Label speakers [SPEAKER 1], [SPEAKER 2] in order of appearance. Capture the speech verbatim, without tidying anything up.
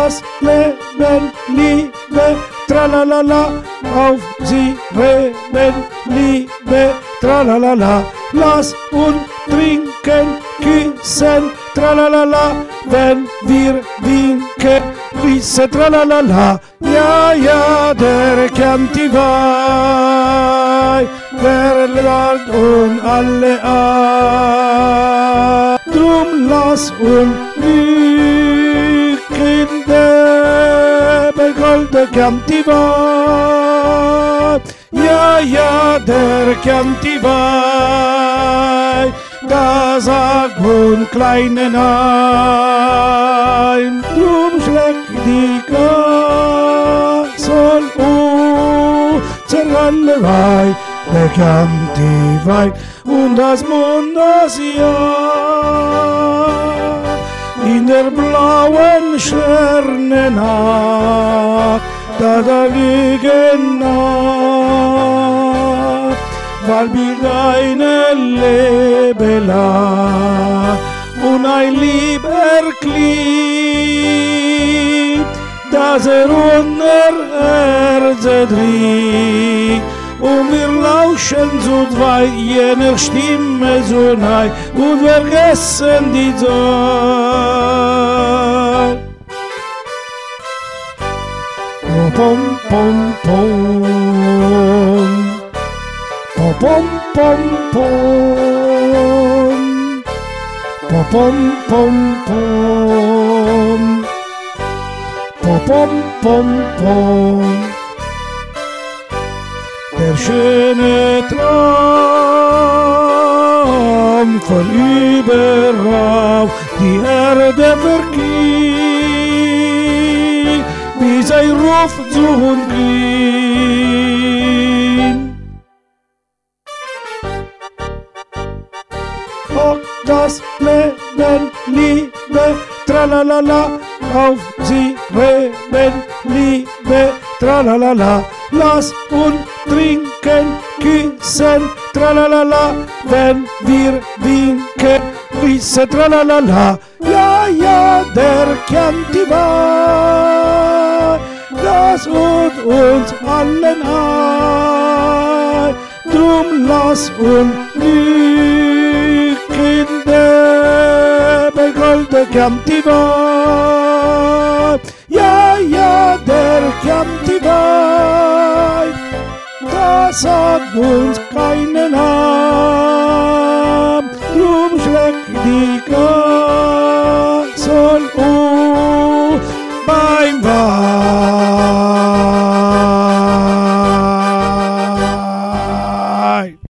[SPEAKER 1] das Leben, Liebe, tralalala, auf sie reden, Liebe, tralalala, lass und trinken, küssen, tralalala, wenn wir winken, Risse, tralalala, ja, ja, der kennt die Weih, wer lernt und alle an, drum lass und nücken, der Begolde kennt die Weih, ja, ja, der kennt die Weih, da sagt und kleinen ein, drum schlägt die Gasol um, zerralle Weih, der kennt die Weih, und das Mond das Jahr, in der blauen Sternennacht, da da liegen nah, weil wir deine Leben lag und ein lieber Glied, das er unter Erde trägt, und wir lauschen zu zwei jener Stimme so nahe und vergessen die Zeit. Pom, pom, pom. Pom, pom, pom. Pom, pom, pom, pom. Pom, pom, pom, pom. Der schöne Traum von überall die Erde vergeht, bis ein Ruf zu uns ging. Och, das Leben, Liebe, tralalala, auf sie reden, Liebe, tralalala, lass und trinken, küssen, tralalala, wenn wir winken, Risse, tralalala, ja, ja, der kennt die Wahrheit, das und uns allen ein, drum lass und nücken, der Begolde kennt die Wahrheit, ja, ja, der kennt die Wahrheit, das sagt uns keinen Halt.